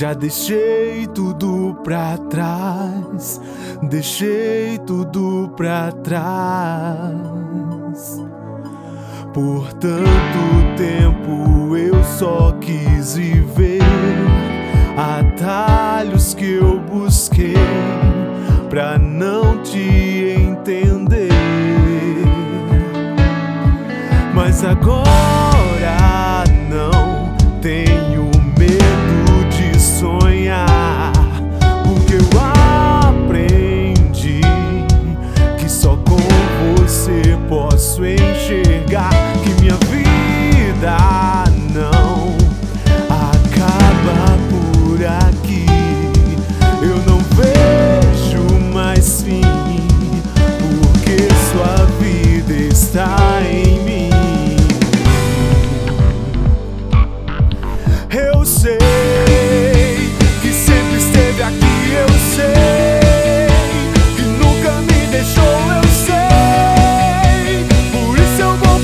Já deixei tudo pra trás, deixei tudo pra trás. Por tanto tempo eu só quis viver atalhos que eu busquei pra não te entender. Mas agora não tenho medo de sonhar, porque eu aprendi que só com você posso enxergar que minha vida não acaba por aqui. Eu não vejo mais fim, porque sua vida está em mim. Eu sei que sempre esteve aqui, eu sei que nunca me deixou, eu sei, por isso eu vou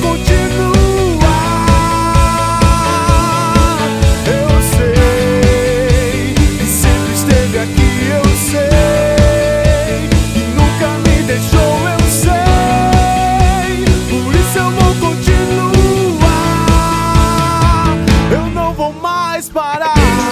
continuar. Eu sei que sempre esteve aqui, eu sei que nunca me deixou, eu sei, por isso eu vou continuar. Eu não vou mais parar.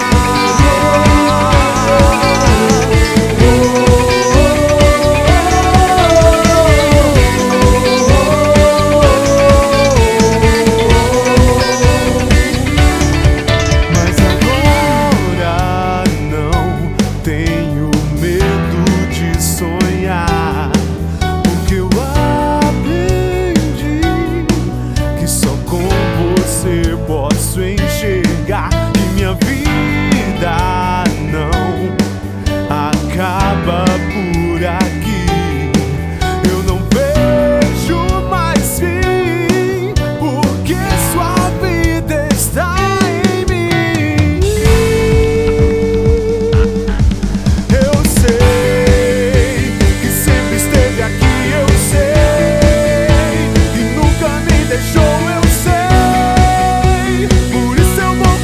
Mas agora não tenho medo de sonhar, porque eu aprendi que só com você posso enxergar que minha vida não acaba por aqui. Eu não vejo mais fim, porque sua vida está em mim. Eu sei que sempre esteve aqui, eu sei que nunca me deixou, eu sei, por isso eu vou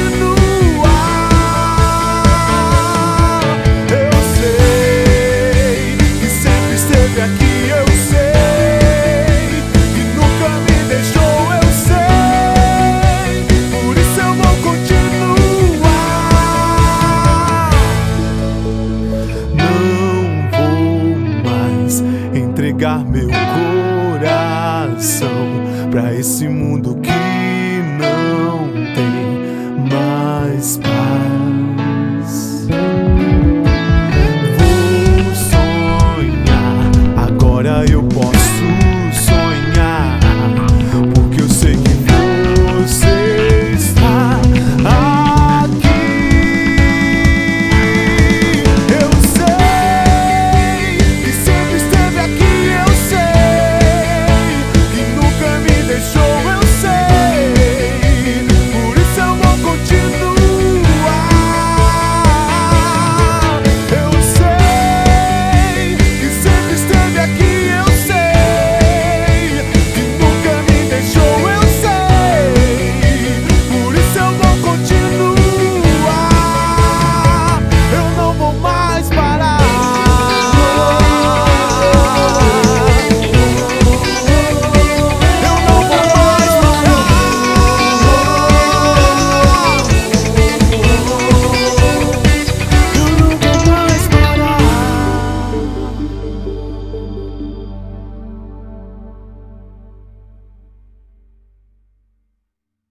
continuar. Eu sei que sempre esteve aqui, eu sei que nunca me deixou, eu sei, por isso eu vou continuar. Não vou mais entregar meu coração pra esse mundo que